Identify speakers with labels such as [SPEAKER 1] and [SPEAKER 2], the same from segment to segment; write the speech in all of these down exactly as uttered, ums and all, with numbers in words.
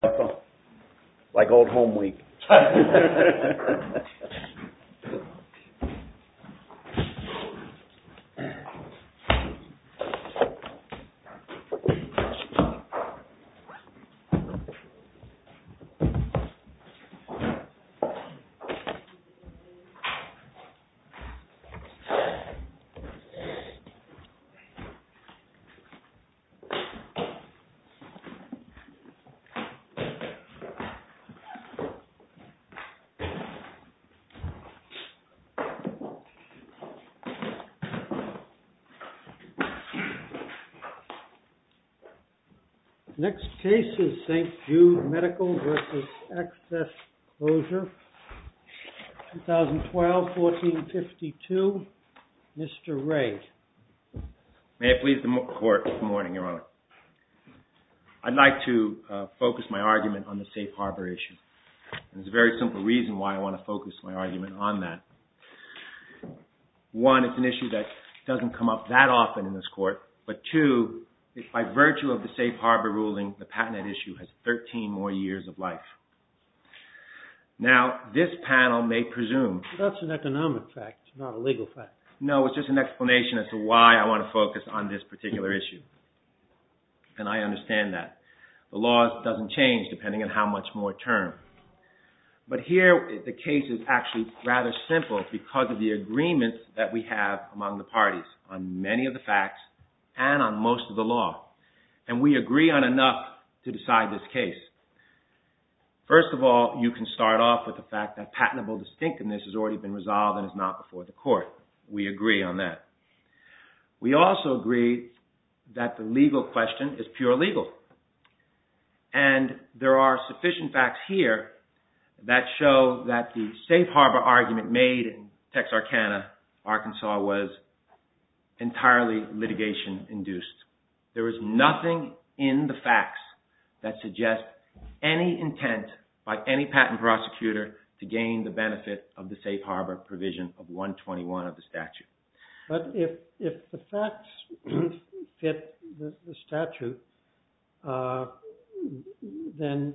[SPEAKER 1] Like old home week.
[SPEAKER 2] Next case is Saint Jude Medical versus Access Closure, twenty twelve, fourteen fifty-two. Mister Ray.
[SPEAKER 3] May it please the Court, good morning, Your Honor. I'd like to uh, focus my argument on the safe harbor issue. And there's a very simple reason why I want to focus my argument on that. One, it's an issue that doesn't come up that often in this Court. But two, by virtue of the safe harbor ruling, the patent at issue has thirteen more years of life. Now, this panel may presume...
[SPEAKER 2] That's an economic fact, not a legal fact.
[SPEAKER 3] No, it's just an explanation as to why I want to focus on this particular issue. And I understand that. The law doesn't change depending on how much more term. But here, the case is actually rather simple because of the agreements that we have among the parties on many of the facts and on most of the law. And we agree on enough to decide this case. First of all, you can start off with the fact that patentable distinctiveness has already been resolved and is not before the Court. We agree on that. We also agree that the legal question is pure legal. And there are sufficient facts here that show that the safe harbor argument made in Texarkana, Arkansas, was entirely litigation-induced. There is nothing in the facts that suggests any intent by any patent prosecutor to gain the benefit of the safe harbor provision of one twenty-one of the statute.
[SPEAKER 2] But if if the facts fit the, the statute, uh, then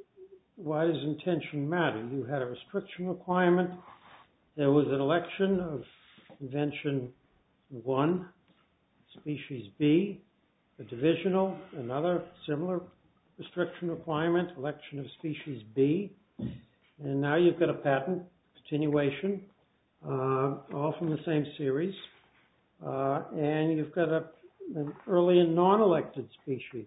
[SPEAKER 2] why does intention matter? You had a restriction requirement. There was an election of invention one, species B, a divisional, another similar restriction requirement, election of species B. And now you've got a patent continuation, uh, all from the same series. Uh, and you've got a, an early and non-elected species.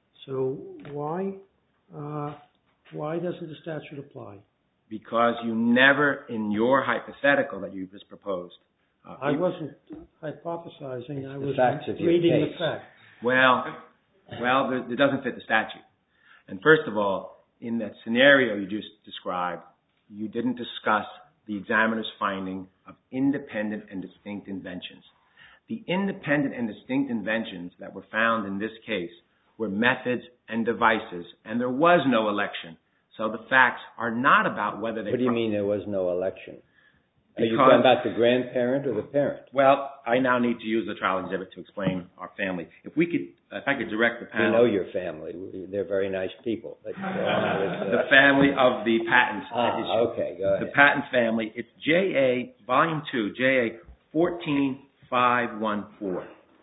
[SPEAKER 2] So why, uh, why doesn't the statute apply?
[SPEAKER 3] Because you never, in your hypothetical that you just proposed, uh,
[SPEAKER 2] I wasn't hypothesizing. I was
[SPEAKER 4] the
[SPEAKER 2] reading the facts.
[SPEAKER 3] Well, well, it doesn't fit the statute. And first of all, in that scenario you just described, you didn't discuss the examiner's finding of independent and distinct inventions. The independent and distinct inventions that were found in this case were methods and devices, and there was no election. So the facts are not about whether they...
[SPEAKER 4] What do you mean there was no election? Are
[SPEAKER 3] Because,
[SPEAKER 4] you talking about the grandparent or the parent?
[SPEAKER 3] Well, I now need to use the trial exhibit to explain our family. If we could, if I could direct the panel...
[SPEAKER 4] We know your family. They're very nice people. But, uh,
[SPEAKER 3] the family of the patent
[SPEAKER 4] ah,
[SPEAKER 3] issue.
[SPEAKER 4] Okay, go ahead.
[SPEAKER 3] The patent family, it's J A, Volume two, J A fourteen five one four.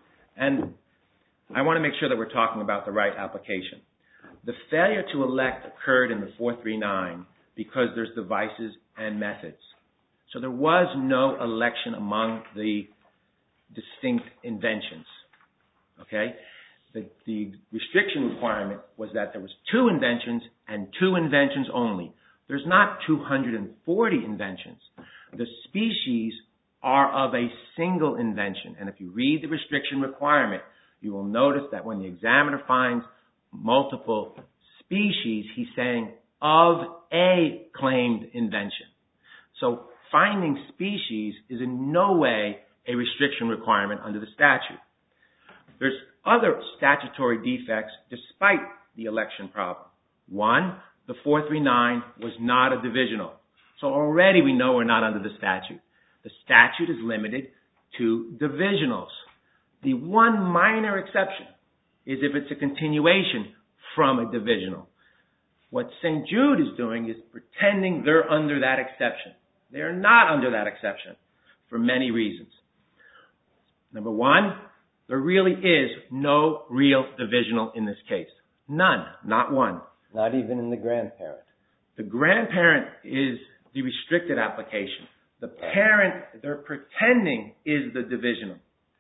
[SPEAKER 3] And I want to make sure that we're talking about the right application. The failure to elect occurred in the four three nine because there's devices and methods. So there was no election among the distinct inventions, okay? The, the restriction requirement was that there was two inventions and two inventions only. There's not two hundred forty inventions. The species are of a single invention. And if you read the restriction requirement, you will notice that when the examiner finds multiple species, he's saying of a claimed invention. So finding species is in no way a restriction requirement under the statute. There's other statutory defects despite the election problem. One, the four three nine was not a divisional. So already we know we're not under the statute. The statute is limited to divisionals. The one minor exception is if it's a continuation from a divisional. What Saint Jude is doing is pretending they're under that exception. They're not under that exception for many reasons. Number one, there really is no real divisional in this case. None, not one.
[SPEAKER 4] Not even in the grandparent.
[SPEAKER 3] The grandparent is the restricted application. The parent, they're pretending, is the divisional.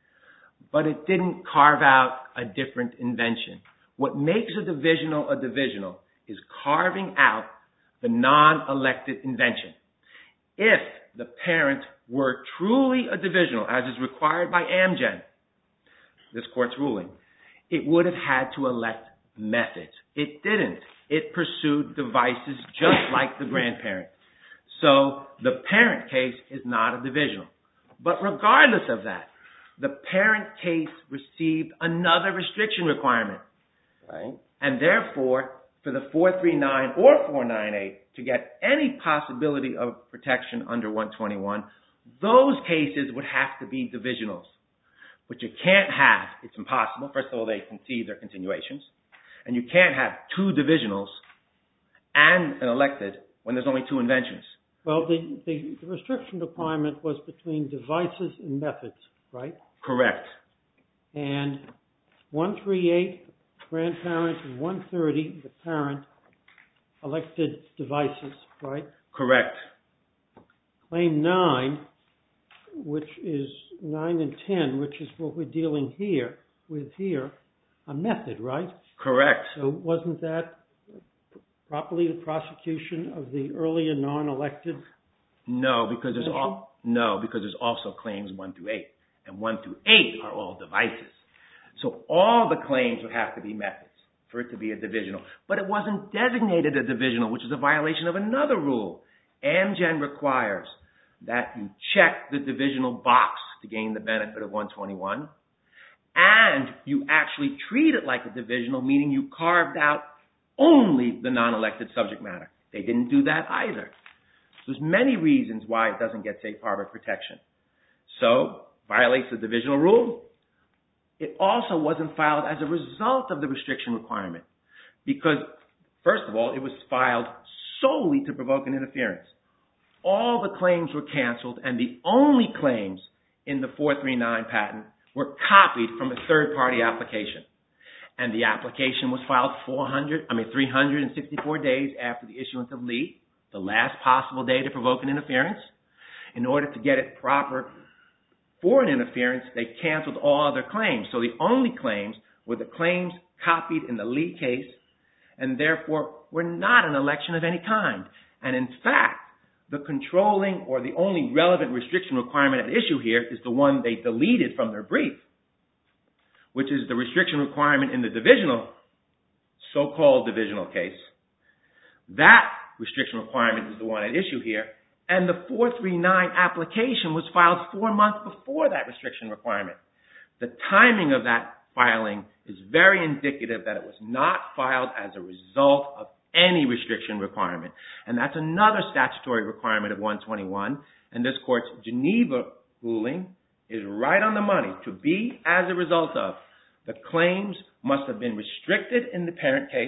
[SPEAKER 3] But it didn't carve out a different invention. What makes a divisional a divisional is carving out the non-elected invention. If the parent were truly a divisional, as is required by Amgen, this court's ruling, it would have had to elect methods. It didn't. It pursued devices just like the grandparent. So the parent case is not a divisional. But regardless of that, the parent case received another restriction requirement.
[SPEAKER 4] Right.
[SPEAKER 3] And therefore, for the four three nine or four nine eight to get any possibility of protection under one twenty-one, those cases would have to be divisionals. But you can't have, it's impossible. First of all, they concede their continuations. And you can't have two divisionals and an elected when there's only two inventions.
[SPEAKER 2] Well, the, the, the restriction requirement was between devices and methods, right?
[SPEAKER 3] Correct.
[SPEAKER 2] And one thirty-eight, grandparent, and one thirty, the parent, elected devices, right?
[SPEAKER 3] Correct.
[SPEAKER 2] Claim nine, which is nine and ten, which is what we're dealing here with here, a method, right?
[SPEAKER 3] Correct.
[SPEAKER 2] So wasn't that properly the prosecution of the earlier non-elected?
[SPEAKER 3] No, because there's all, no, because there's also claims one through eight, and one through eight are all devices. So all the claims would have to be methods for it to be a divisional. But it wasn't designated a divisional, which is a violation of another rule. Amgen requires that you check the divisional box to gain the benefit of one twenty-one, and you actually treat it like a divisional, meaning you carved out only the non-elected subject matter. They didn't do that either. There's many reasons why it doesn't get safe harbor protection. So, violates the divisional rule. It also wasn't filed as a result of the restriction requirement because, first of all, it was filed solely to provoke an interference. All the claims were canceled, and the only claims in the four three nine patent were copied from a third-party application. And the application was filed four hundred, I mean three hundred sixty-four days after the issuance of Lee, the last possible day to provoke an interference. In order to get it proper for an interference, they canceled all other claims. So the only claims were the claims copied in the Lee case, and therefore were not an election of any kind. And in fact, the controlling or the only relevant restriction requirement at issue here is the one they deleted from their brief, which is the restriction requirement in the divisional, so-called divisional case. That restriction requirement is the one at issue here, and the four three nine application was filed four months before that restriction requirement. The timing of that filing is very indicative that it was not filed as a result of any restriction requirement. And that's another statutory requirement of one twenty-one, and this court's Geneva ruling is right on the money. To be as a result of, the claims must have been restricted in the parent case,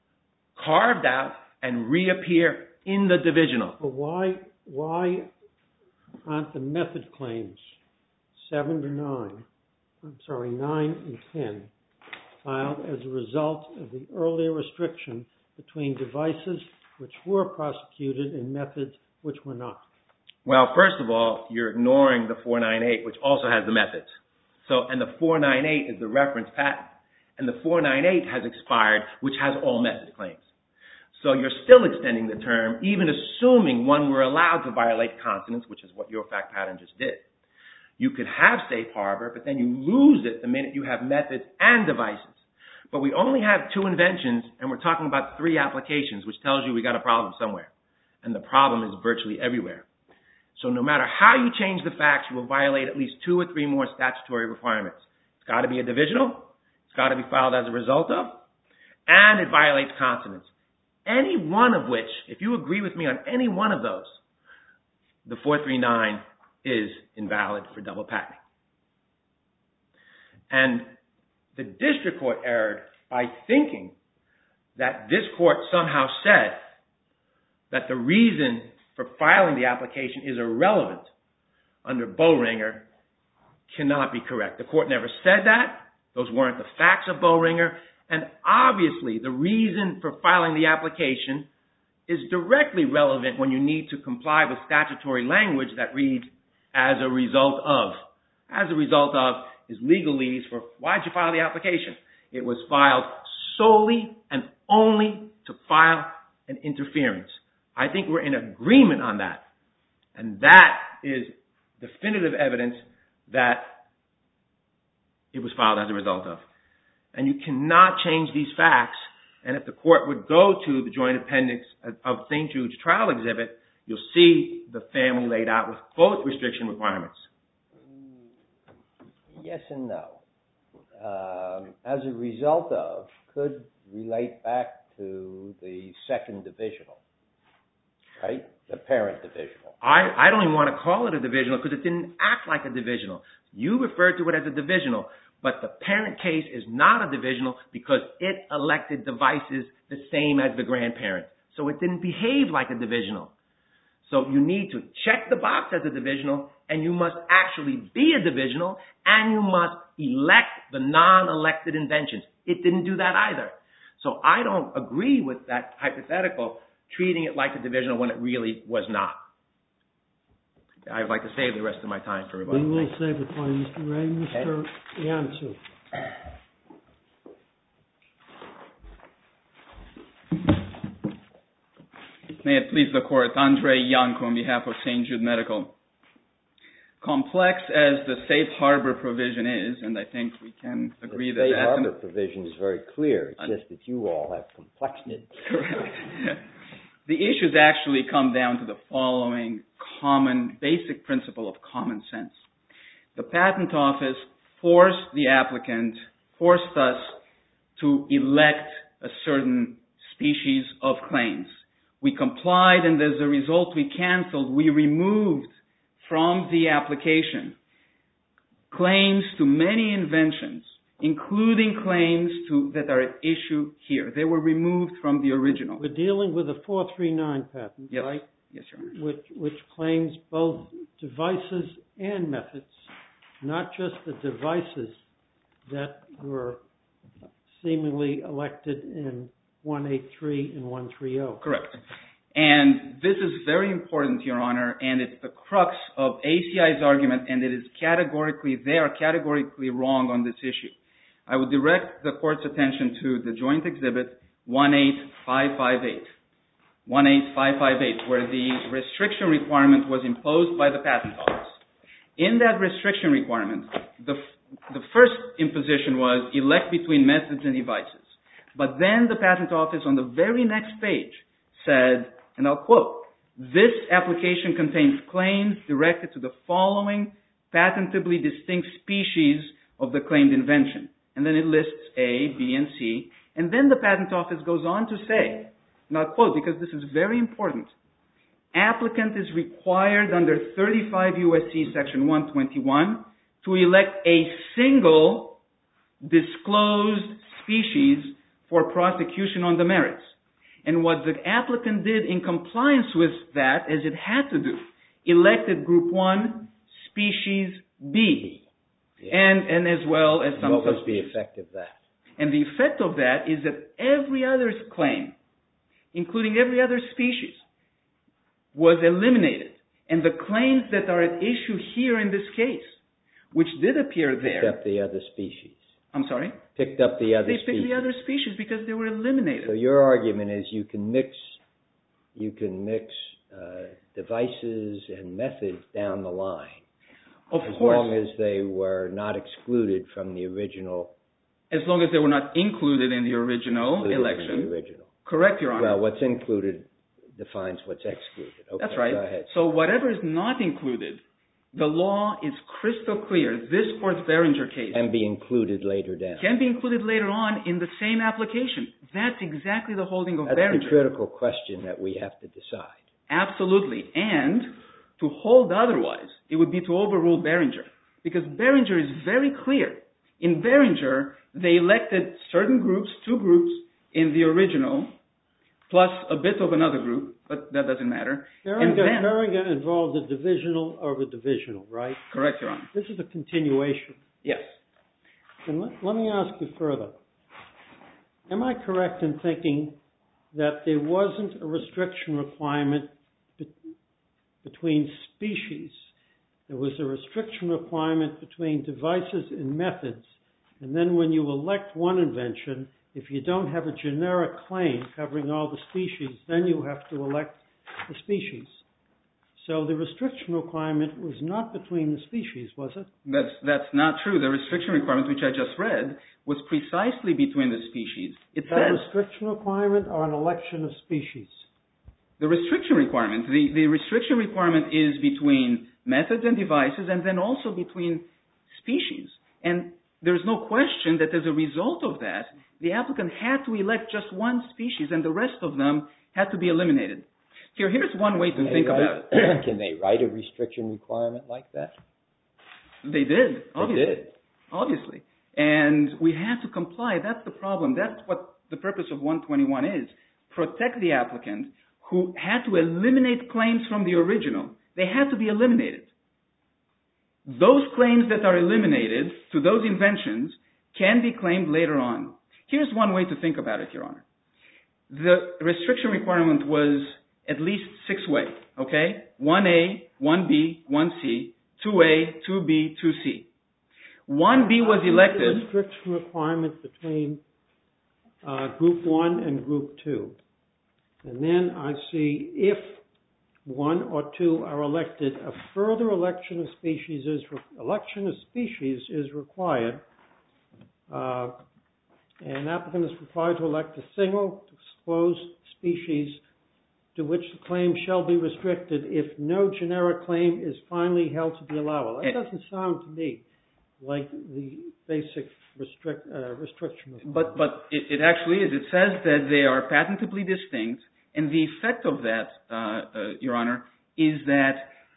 [SPEAKER 3] carved out, and reappear in the divisional.
[SPEAKER 2] But why, why aren't the method claims seven to nine, I'm sorry, nine and ten, filed as a result of the earlier restriction between devices which were prosecuted and methods which were not?
[SPEAKER 3] Well, first of all, you're ignoring the four ninety-eight, which also has the methods. So, and the four ninety-eight is the reference patent, and the four ninety-eight has expired, which has all method claims. So you're still extending the term, even assuming one were allowed to violate consonants, which is what your fact pattern just did. You could have safe harbor, but then you lose it the minute you have methods and devices. But we only have two inventions, and we're talking about three applications, which tells you we got a problem somewhere. And the problem is virtually everywhere. So no matter how you change the facts, you will violate at least two or three more statutory requirements. It's got to be a divisional, it's got to be filed as a result of, and it violates consonants. Any one of which, if you agree with me on any one of those, the four three nine is invalid for double patenting. And the district court erred by thinking that this court somehow said that the reason for filing the application is irrelevant under Boehringer cannot be correct. The court never said that. Those weren't the facts of Boehringer. And obviously, the reason for filing the application is directly relevant when you need to comply with statutory language that reads, as a result of. As a result of is legalese for why did you file the application? It was filed solely and only to file an interference. I think we're in agreement on that. And that is definitive evidence that it was filed as a result of. And you cannot change these facts. And if the court would go to the joint appendix of Saint Jude's trial exhibit, you'll see the family laid out with both restriction requirements.
[SPEAKER 4] Yes and no. Um, as a result of could relate back to the second divisional, right? The parent divisional.
[SPEAKER 3] I, I don't even want to call it a divisional because it didn't act like a divisional. You referred to it as a divisional, but the parent case is not a divisional because it elected devices the same as the grandparent. So it didn't behave like a divisional. So you need to check the box as a divisional, and you must actually be a divisional, and you must elect the non-elected inventions. It didn't do that either. So I don't agree with that hypothetical, treating it like a divisional when it really was not. I would like to save the rest of my time for rebuttal.
[SPEAKER 2] We will save it for you, Mister Ray. Mister Iancu.
[SPEAKER 1] May it please the Court, Andre Iancu on behalf of Saint Jude Medical. Complex as the safe harbor provision is, and I think we can agree
[SPEAKER 4] the
[SPEAKER 1] that
[SPEAKER 4] safe
[SPEAKER 1] that's...
[SPEAKER 4] harbor
[SPEAKER 1] an,
[SPEAKER 4] provision is very clear. It's uh, just that you all have complexed it.
[SPEAKER 1] Correct. The issues actually come down to the following common, basic principle of common sense. The Patent Office forced the applicant, forced us to elect a certain species of claims. We complied, and as a result, we canceled, we removed from the application claims to many inventions, including claims to, that are at issue here. They were removed from the original.
[SPEAKER 2] We're dealing with a four three nine patent,
[SPEAKER 1] yes.
[SPEAKER 2] right?
[SPEAKER 1] Yes, Your Honor.
[SPEAKER 2] Which, which claims both devices and methods, not just the devices that were seemingly elected in one eighty-three and one thirty.
[SPEAKER 1] Correct. And this is very important, Your Honor, and it's the crux of A C I's argument, and it is categorically, they are categorically wrong on this issue. I would direct the Court's attention to the joint exhibit one eight five five eight. one eight five five eight, where the restriction requirement was imposed by the Patent Office. In that restriction requirement, the, the first imposition was elect between methods and devices. But then the Patent Office on the very next page said, and I'll quote, this application contains claims directed to the following patentably distinct species of the claimed invention. And then it lists A, B, and C. And then the Patent Office goes on to say, and I'll quote because this is very important, applicant is required under thirty-five U S C section one twenty-one to elect a single disclosed species for prosecution on the merits. And what the applicant did in compliance with that, as it had to do, elected group one, species B. Yeah. And, and as well as some...
[SPEAKER 4] What was the effect of that?
[SPEAKER 1] And the effect of that is that every other claim, including every other species, was eliminated. And the claims that are at issue here in this case, which did appear there...
[SPEAKER 4] Except the other species.
[SPEAKER 1] I'm sorry?
[SPEAKER 4] Picked up the other
[SPEAKER 1] they
[SPEAKER 4] species.
[SPEAKER 1] They picked the other species because they were eliminated.
[SPEAKER 4] So your argument is you can mix, you can mix uh, devices and methods down the line.
[SPEAKER 1] Of
[SPEAKER 4] as
[SPEAKER 1] course.
[SPEAKER 4] As long as they were not excluded from the original.
[SPEAKER 1] As long as they were not included in the original
[SPEAKER 4] included
[SPEAKER 1] election.
[SPEAKER 4] In the original.
[SPEAKER 1] Correct, Your Honor.
[SPEAKER 4] Well, what's included defines what's excluded. Okay,
[SPEAKER 1] that's right.
[SPEAKER 4] Go ahead.
[SPEAKER 1] So whatever is not included, the law is crystal clear. This Court's Behringer case
[SPEAKER 4] can be included later down.
[SPEAKER 1] Can be included later on in the same application. That's exactly the holding of
[SPEAKER 4] That's
[SPEAKER 1] Behringer.
[SPEAKER 4] That's the critical question that we have to decide.
[SPEAKER 1] Absolutely. And to hold otherwise, it would be to overrule Behringer. Because Behringer is very clear. In Behringer, they elected certain groups, two groups, in the original, plus a bit of another group, but that doesn't matter.
[SPEAKER 2] Beringer involved a divisional over divisional, right?
[SPEAKER 1] Correct, Your Honor.
[SPEAKER 2] This is a continuation.
[SPEAKER 1] Yes.
[SPEAKER 2] And let, let me ask you further. Am I correct in thinking that there wasn't a restriction requirement be, between species? There was a restriction requirement between devices and methods. And then when you elect one invention, if you don't have a generic claim covering all the species, then you have to elect the species. So the restriction requirement was not between the species, was it?
[SPEAKER 1] That's, that's not true. The restriction requirement, which I just read, was precisely between the species. It
[SPEAKER 2] Is that
[SPEAKER 1] says,
[SPEAKER 2] a restriction requirement or an election of species?
[SPEAKER 1] The restriction requirement. The, the restriction requirement is between methods and devices, and then also between species. And there's no question that as a result of that, the applicant had to elect just one species, and the rest of them had to be eliminated. Here, here's one way to
[SPEAKER 4] Can
[SPEAKER 1] think
[SPEAKER 4] write,
[SPEAKER 1] about it.
[SPEAKER 4] Can they write a restriction requirement like that?
[SPEAKER 1] They did. Obviously.
[SPEAKER 4] They did.
[SPEAKER 1] Obviously. And we had to comply. That's the problem. That's what the purpose of one twenty-one is. Protect the applicant who had to eliminate claims from the original. They had to be eliminated. Those claims that are eliminated to those inventions can be claimed later on. Here's one way to think about it, Your Honor. The restriction requirement was at least six ways, okay? one A, one B, one C, two A, two B, two C. one B was elected.
[SPEAKER 2] The restriction requirement between uh, group one and group two. And then I see if one or two are elected, a further election of species is re- election of species is required. Uh, an applicant is required to elect a single disclosed species to which the claim shall be restricted if no generic claim is finally held to be allowable. That doesn't sound to me like the basic restrict, uh, restriction.
[SPEAKER 1] But but it, it actually is. It says that they are patentably distinct, and the effect of that, uh, uh, Your Honor, is that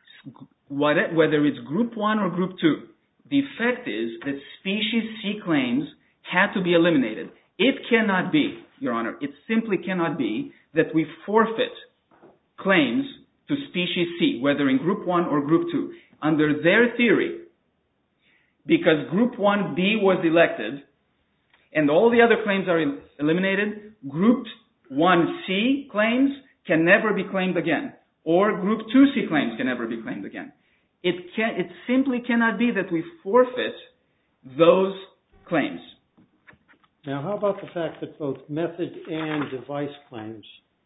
[SPEAKER 1] what, whether it's group one or group two, the effect is that species C claims had to be eliminated. It cannot be, Your Honor, it simply cannot be that we forfeit claims to species C, whether in group one or group two. Under their theory, because group one B was elected and all the other claims are el- eliminated, group one C claims can never be claimed again, or group two C claims can never be claimed again. It can, it simply cannot be that we forfeit those claims.
[SPEAKER 2] Now, how about the fact that both method and device claims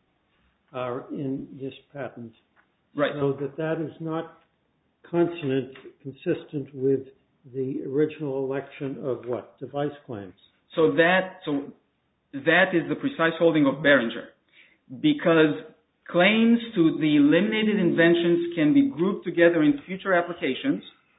[SPEAKER 2] are in this patent?
[SPEAKER 1] Right.
[SPEAKER 2] So that that is not consonant, consistent with the original election of what? Device claims.
[SPEAKER 1] So that, so that is the precise holding of Beringer. Because claims to the eliminated inventions can be grouped together in future applications,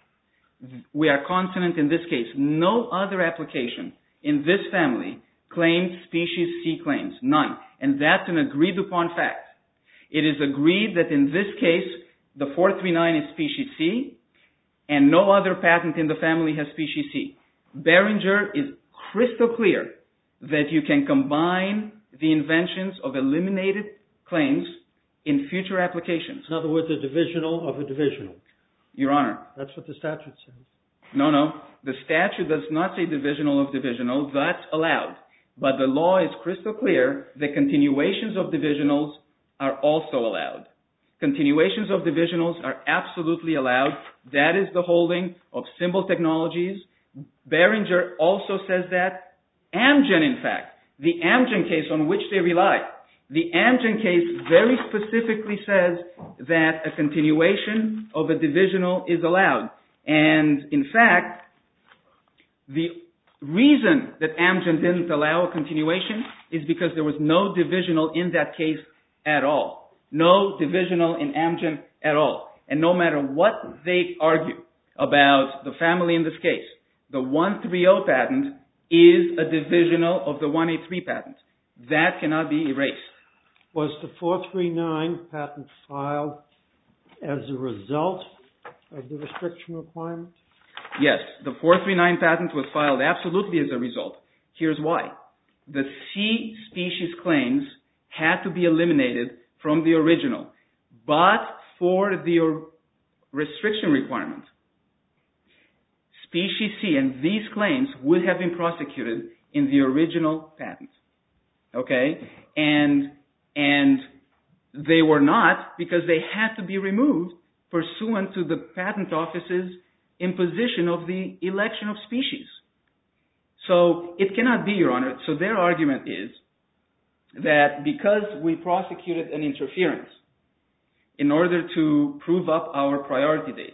[SPEAKER 1] we are consonant in this case. No other application in this family claimed species C claims. None. And that's an agreed upon fact. It is agreed that in this case, the four three nine is species C, and no other patent in the family has species C. Beringer is crystal clear that you can combine the inventions of eliminated claims in future applications.
[SPEAKER 2] In other words, a divisional of a divisional.
[SPEAKER 1] Your Honor.
[SPEAKER 2] That's what the statute says.
[SPEAKER 1] No, no. The statute does not say divisional of divisional. That's allowed. But the law is crystal clear that continuations of divisionals are also allowed. Continuations of divisionals are absolutely allowed. That is the holding of Symbol Technologies. Beringer also says that. Amgen, in fact, the Amgen case on which they rely, the Amgen case very specifically says that a continuation of a divisional is allowed. And in fact, the reason that Amgen didn't allow a continuation is because there was no divisional in that case at all. No divisional in Amgen at all. And no matter what they argue about the family in this case, the one thirty patent is a divisional of the one eighty-three patent. That cannot be erased.
[SPEAKER 2] Was the four three nine patent filed as a result of the restriction requirement?
[SPEAKER 1] Yes, the four three nine patent was filed absolutely as a result. Here's why. the C species claims had to be eliminated from the original, but for the restriction requirement, species C and these claims would have been prosecuted in the original patent. Okay? And, and they were not because they had to be removed pursuant to the patent office's imposition of the election of species. So it cannot be, Your Honor. So their argument is that because we prosecuted an interference in order to prove up our priority date,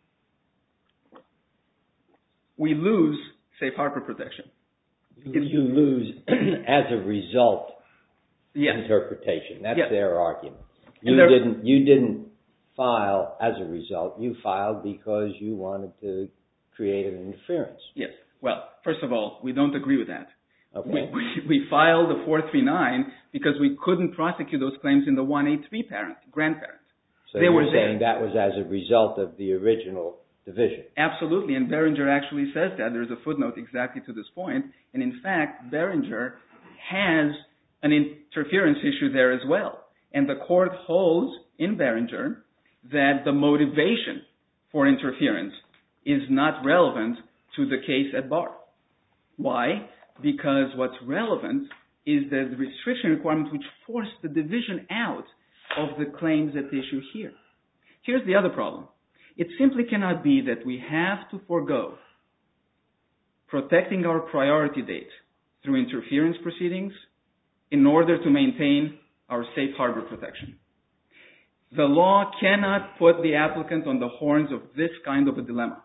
[SPEAKER 1] we lose safe harbor protection.
[SPEAKER 4] You lose as a result
[SPEAKER 1] yes.
[SPEAKER 4] interpretation. That's
[SPEAKER 1] yes.
[SPEAKER 4] their argument. You didn't, you didn't file as a result. You filed because you wanted to create an interference.
[SPEAKER 1] Yes. Well, first of all, we don't agree with that.
[SPEAKER 4] Okay.
[SPEAKER 1] We, we, we filed the four three nine because we couldn't prosecute those claims in the one eighty-three parent, grandparent.
[SPEAKER 4] So
[SPEAKER 1] they
[SPEAKER 4] you're
[SPEAKER 1] were
[SPEAKER 4] saying
[SPEAKER 1] there.
[SPEAKER 4] that was as a result of the original division?
[SPEAKER 1] Absolutely, and Behringer actually says that. There's a footnote exactly to this point. And in fact, Behringer has an interference issue there as well. And the court holds in Behringer that the motivation for interference is not relevant to the case at bar. Why? Because what's relevant is the restriction requirement which forced the division out of the claims at issue here. Here's the other problem. It simply cannot be that we have to forego protecting our priority date through interference proceedings in order to maintain our safe harbor protection. The law cannot put the applicant on the horns of this kind of a dilemma.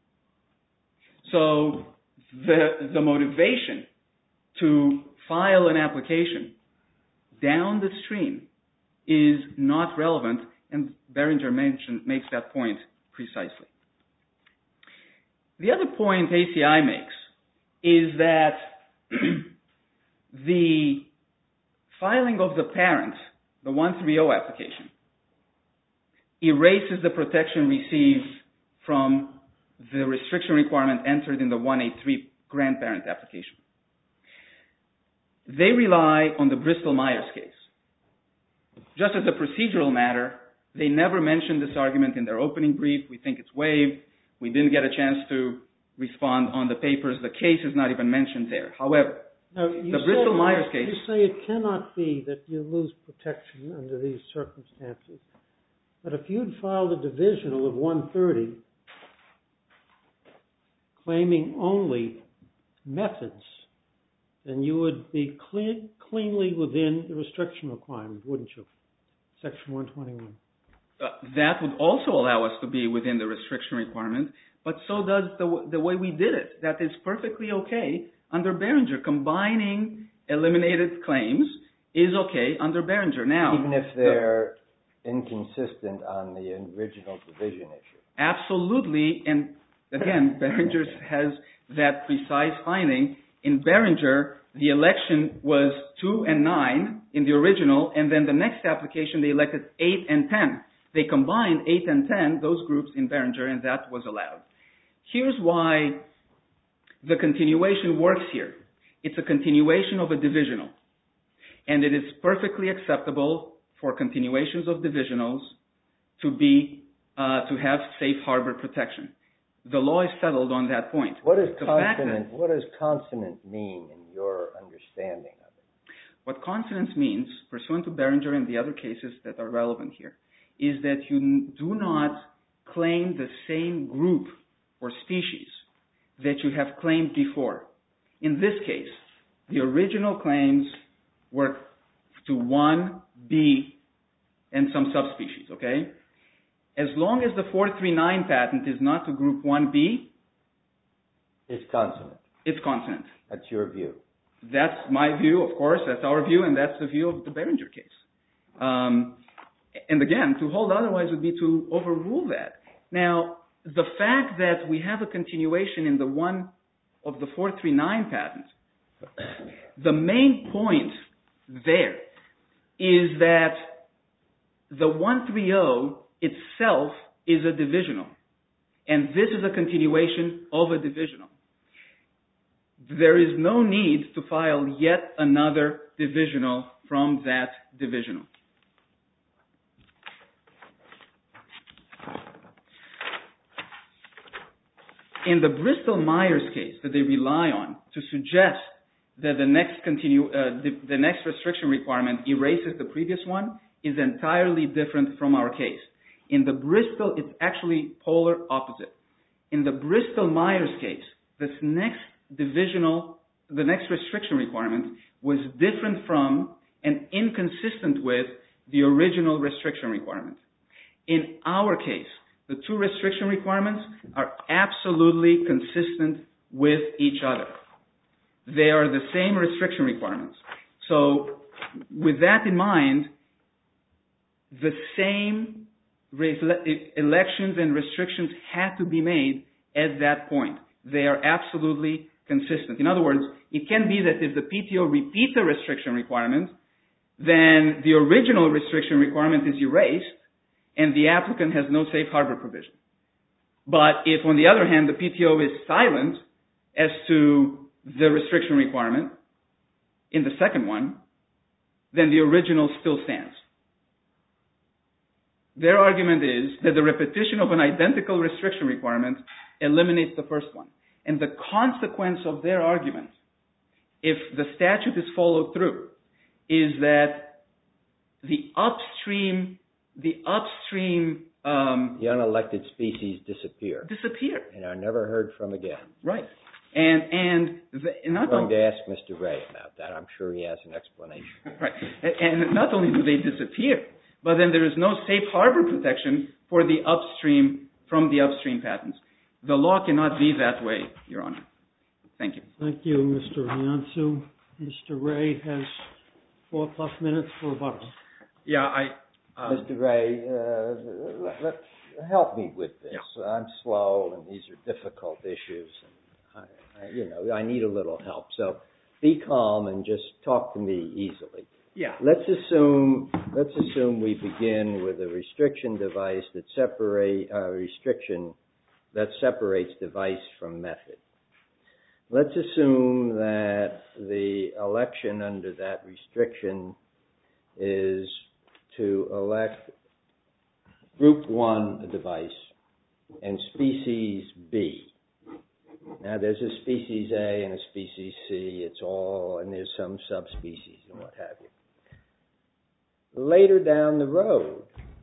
[SPEAKER 1] So the, the motivation to file an application down the stream is not relevant, and Behringer mentioned, makes that point precisely. The other point A C I makes is that the filing of the parent, the one thirty application, erases the protection received from the restriction requirement entered in the one eighty-three grandparent application. They rely on the Bristol-Myers case. Just as a procedural matter, they never mentioned this argument in their opening brief. We think it's waived. We didn't get a chance to respond on the papers. The case is not even mentioned there. However,
[SPEAKER 2] now,
[SPEAKER 1] the Bristol-Myers case...
[SPEAKER 2] You say it cannot be that you lose protection under these circumstances. But if you'd filed a divisional of one thirty claiming only methods, then you would be clean, cleanly within the restriction requirement, wouldn't you? Section one twenty-one.
[SPEAKER 1] Uh, that would also allow us to be within the restriction requirement, but so does the, the way we did it. That is perfectly okay under Behringer. Combining eliminated claims is okay under Behringer. Now,
[SPEAKER 4] even if they're the, inconsistent on the original division issue.
[SPEAKER 1] Absolutely, and again, Behringer has that precise finding. In Behringer, the election was two and nine in the original, and then the next application they elected eight and ten. They combined eight and ten, those groups in Behringer, and that was allowed. Here's why the continuation works here. It's a continuation of a divisional, and it is perfectly acceptable for continuations of divisionals to be uh, to have safe harbor protection. The law is settled on that point.
[SPEAKER 4] What does
[SPEAKER 1] the
[SPEAKER 4] consonant, what does consonant mean in your understanding of it?
[SPEAKER 1] What consonance means, pursuant to Behringer and the other cases that are relevant here, is that you do not claim the same group or species that you have claimed before. In this case, the original claims were to one, B, and some subspecies, okay? As long as the four three nine patent is not to group one B,
[SPEAKER 4] it's consonant.
[SPEAKER 1] It's consonant.
[SPEAKER 4] That's your view.
[SPEAKER 1] That's my view, of course. That's our view, and that's the view of the Behringer case. Um, and again, to hold otherwise would be to overrule that. Now, the fact that we have a continuation in the one of the four three nine patent, the main point there is that the one thirty itself is a divisional, and this is a continuation of a divisional. there is no need to file yet another divisional from that divisional. In the Bristol-Myers case that they rely on to suggest that the next continue, uh, the, the next restriction requirement erases the previous one is entirely different from our case. In the Bristol, it's actually polar opposite. In the Bristol-Myers case, this next divisional, the next restriction requirement was different from and inconsistent with the original restriction requirement. In our case, the two restriction requirements are absolutely consistent with each other. They are the same restriction requirements. So with that in mind, the same elections and restrictions had to be made at that point. They are absolutely consistent. In other words, it can be that if the P T O repeats a restriction requirement, then the original restriction requirement is erased and the applicant has no safe harbor provision. But if, on the other hand, the P T O is silent as to the restriction requirement in the second one, then the original still stands. Their argument is that the repetition of an identical restriction requirement eliminates the first one. And the consequence of their argument, if the statute is followed through, is that the upstream, the upstream... Um,
[SPEAKER 4] the unelected species disappear.
[SPEAKER 1] Disappear.
[SPEAKER 4] And are never heard from again.
[SPEAKER 1] Right. And, and the, not
[SPEAKER 4] I'm going to ask Mister Ray about that. I'm sure he has an explanation.
[SPEAKER 1] Right. And, and not only do they disappear, but then there is no safe harbor protection for the upstream, from the upstream patents. The law cannot be that way, Your Honor. Thank you.
[SPEAKER 2] Thank you, Mister Iancu. Mister Ray has four plus minutes for rebuttal.
[SPEAKER 3] Yeah, I... Um,
[SPEAKER 4] Mister Ray, uh, let, let, help me with this.
[SPEAKER 3] Yeah.
[SPEAKER 4] I'm slow, and these are difficult issues. And I, I, you know, I need a little help. So be calm and just talk to me easily.
[SPEAKER 3] Yeah.
[SPEAKER 4] Let's assume let's assume we begin with a restriction device that separate uh, restriction that separates device from method. Let's assume that the election under that restriction is to elect group one a device and species B. Now there's a species A and a species C. It's all, and there's some subspecies and what have you. Later down the road,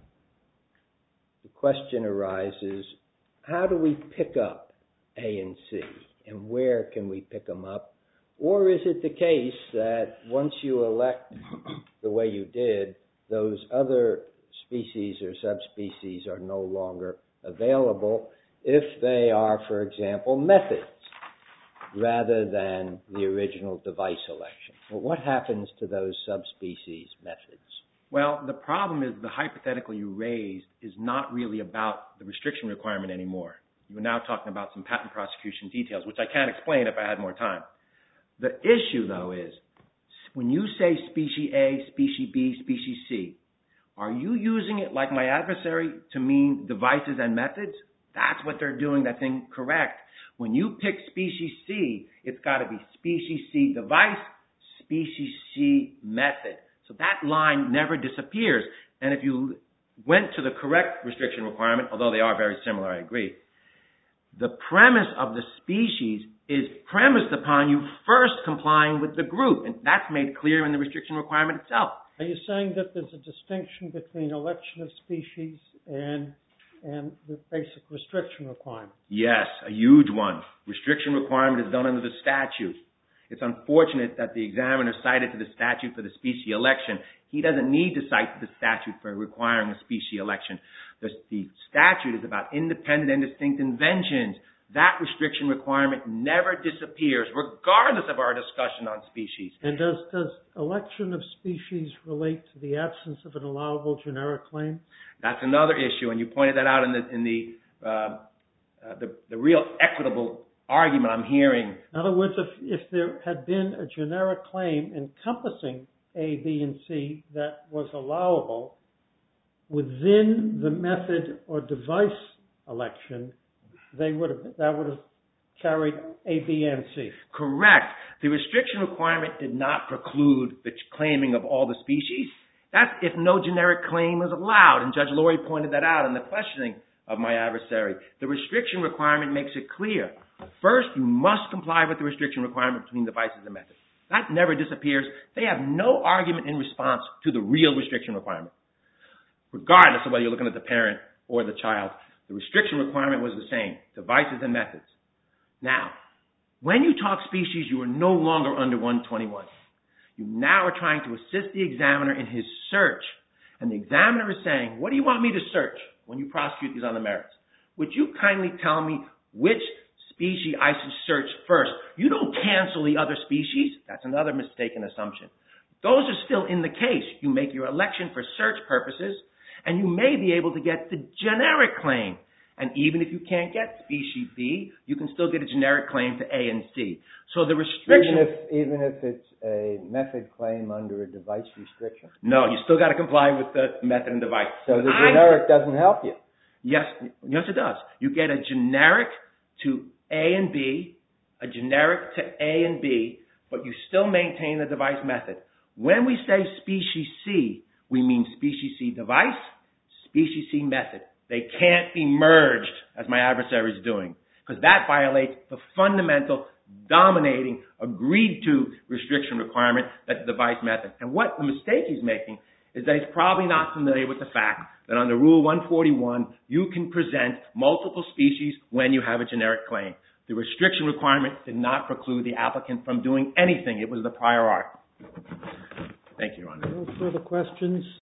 [SPEAKER 4] the question arises, how do we pick up A and C, and where can we pick them up? Or is it the case that once you elect the way you did, those other species or subspecies are no longer available if they are, for example, methods rather than the original device election? Well, what happens to those subspecies methods?
[SPEAKER 3] Well, the problem is the hypothetical you raised is not really about the restriction requirement anymore. You're now talking about some patent prosecution details, which I can't explain if I had more time. The issue, though, is when you say species A, species B, species C, are you using it like my adversary to mean devices and methods? That's what they're doing. That's incorrect. When you pick species C, it's got to be species C device, species C method. So that line never disappears. And if you went to the correct restriction requirement, although they are very similar, I agree, the premise of the species is premised upon you first complying with the group. And that's made clear in the restriction requirement itself.
[SPEAKER 2] Are you saying that there's a distinction between election of species and and the basic restriction requirement?
[SPEAKER 3] Yes, a huge one. Restriction requirement is done under the statute. It's unfortunate that the examiner cited to the statute for the species election. He doesn't need to cite the statute for requiring a species election. The, the statute is about independent and distinct inventions. That restriction requirement never disappears, regardless of our discussion on species.
[SPEAKER 2] And does, does election of species relate to the absence of an allowable generic claim?
[SPEAKER 3] That's another issue, and you pointed that out in the in the uh, uh, the, the real equitable argument I'm hearing.
[SPEAKER 2] In other words, if, if there had been a generic claim encompassing A, B, and C that was allowable within the method or device election, they would have, that would have carried A, B, and C.
[SPEAKER 3] Correct. The restriction requirement did not preclude the claiming of all the species. That's if no generic claim is allowed, and Judge Laurie pointed that out in the questioning of my adversary. The restriction requirement makes it clear. First, you must comply with the restriction requirement between devices and methods. That never disappears. They have no argument in response to the real restriction requirement. Regardless of whether you're looking at the parent or the child, the restriction requirement was the same, devices and methods. Now, when you talk species, you are no longer under one twenty-one. You now are trying to assist the examiner in his search. And the examiner is saying, what do you want me to search when you prosecute these on the merits? Would you kindly tell me which species I should search first? You don't cancel the other species. That's another mistaken assumption. Those are still in the case. You make your election for search purposes, and you may be able to get the generic claim. And even if you can't get species B, you can still get a generic claim to A and C. So the restriction...
[SPEAKER 4] Even if, even if it's a method claim under a device restriction?
[SPEAKER 3] No, you still got to comply with the method and device.
[SPEAKER 4] So the generic I, doesn't help you?
[SPEAKER 3] Yes, yes it does. You get a generic to A and B, a generic to A and B, but you still maintain the device method. When we say species C, we mean species C device, species C method. They can't be merged, as my adversary is doing, because that violates the fundamental, dominating, agreed-to restriction requirement that the device method. And what the mistake he's making is that he's probably not familiar with the fact that under Rule one forty-one, you can present multiple species when you have a generic claim. The restriction requirement did not preclude the applicant from doing anything. It was the prior art. Thank you, Your Honor.
[SPEAKER 2] No further questions.